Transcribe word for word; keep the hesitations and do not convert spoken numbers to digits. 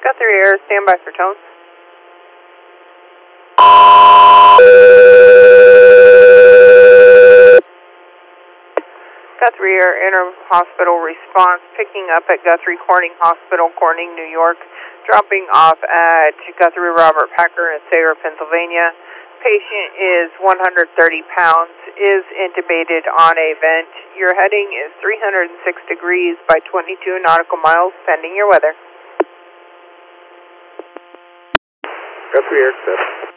Guthrie Air, stand by for tone. Guthrie Air Inter-Hospital response, picking up at Guthrie Corning Hospital, Corning, New York, dropping off at Guthrie Robert Packer in Sayre, Pennsylvania. Patient is one hundred thirty pounds, is intubated on a vent. Your heading is three hundred six degrees by twenty-two nautical miles, pending your weather. Guthrie Air, accept.